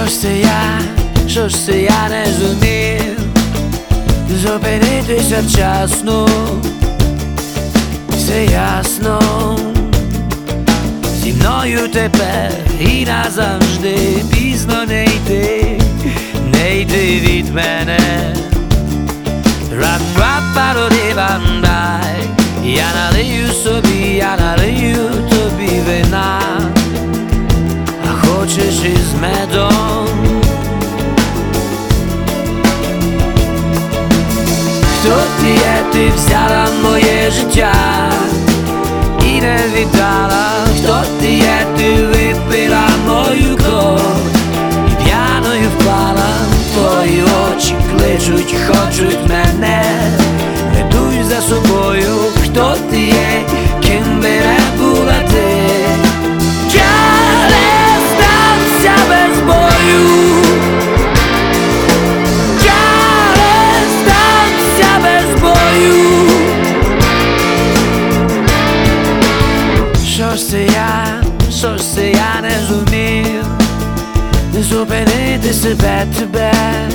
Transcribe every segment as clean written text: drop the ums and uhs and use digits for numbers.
Що ж це я не зумів зупинитися вчасно, все ясно, зі мною тепер і назавжди пізно не йти від мене. Рап-рап-пароди-бандай, я налию собі, я налию тобі вина, а хочеш із медом. Хто ти є, ти взяла моє життя і не віддала. Хто ти є, ти випила мою кров і п'яною впала. Твої очі кличуть, хочуть мене, ведуть за собою. Хто ти є, ким би не була ти, я не здамся без бою. Що ж це я не зумів зупинити тебе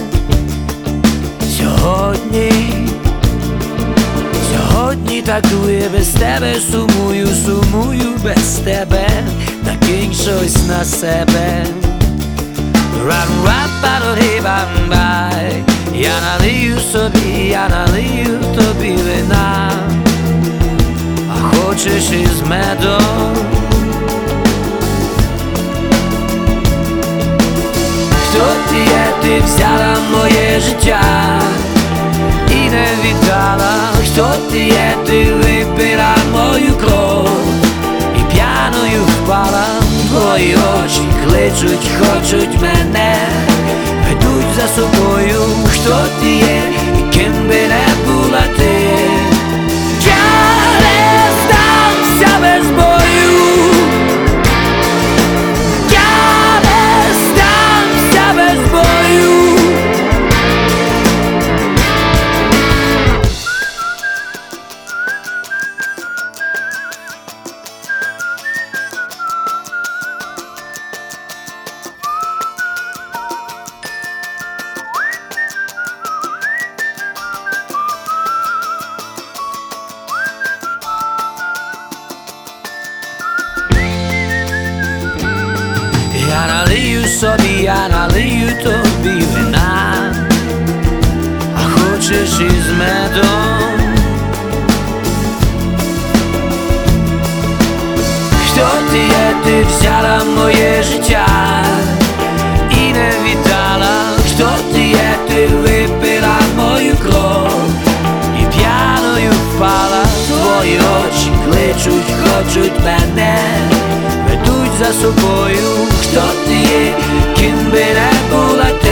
сьогодні так дує без тебе, сумую без тебе, накинь щось на себе. Рап-рап-пароди-бамбай, я налию собі, я налию тобі вина, а хочеш із медом. Хто ти є, ти взяла моє життя і не віддала. Хто ти є, ти випила мою кров і п'яною впала. Твої очі кличуть, хочуть мене, ведуть за собою. Хто ти є, і ким би не була ти, я не здамся без бою. Я налию собі, я налию тобі вина, а хочеш із медом. Хто ти є, ти взяла моє життя і не віддала. Хто ти є, ти випила мою кров і п'яною впала. Твої очі кличуть, хочуть мене, ведуть за собою. Хто ти є, ким би не була ти,